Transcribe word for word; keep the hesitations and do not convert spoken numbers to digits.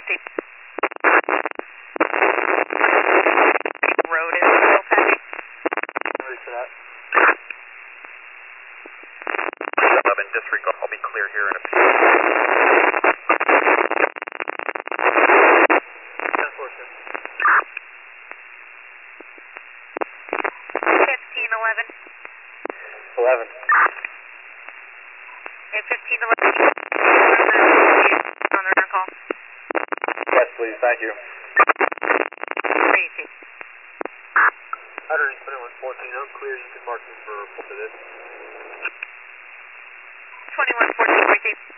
Chief. Road is still pending. Ready for that. eleven, disregard. I'll be clear here in a few. ten four six. fifteen eleven. eleven. Okay, fifteen eleven. On the ground call. Yes, please. Thank you. Ready, Chief. one twenty-one fourteen, I'm clear. You can mark me for report to this. twenty-one fourteen, Chief.